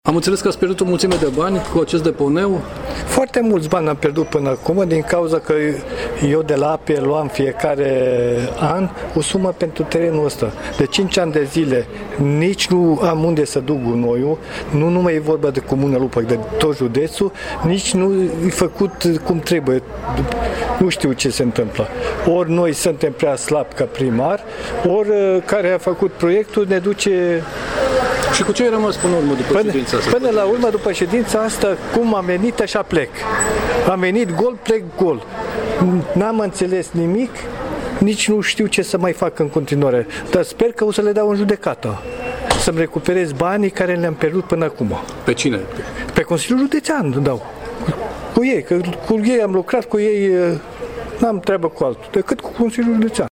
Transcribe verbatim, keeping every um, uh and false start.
Am înțeles că ați pierdut o mulțime de bani cu acest deponeu. Foarte mulți bani am pierdut până acum, din cauza că eu de la A P E luam fiecare an o sumă pentru terenul ăsta. De cinci ani de zile nici nu am unde să duc gunoiul, nu numai e vorba de Comuna Lupac, de tot județul, nici nu e făcut cum trebuie. Nu știu ce se întâmplă. Ori noi suntem prea slabi ca primar, ori care a făcut proiectul ne duce... Și cu ce ai rămas până la urmă după până, ședința asta? Până la urmă, după ședința asta, cum am venit, așa plec. Am venit gol, plec gol. N-am înțeles nimic, nici nu știu ce să mai fac în continuare. Dar sper că o să le dau în judecată. Să-mi recuperez banii care le-am pierdut până acum. Pe cine? Pe Consiliul Județean dau. Cu ei, că cu ei am lucrat, cu ei n-am treabă cu altul, decât cu Consiliul Județean.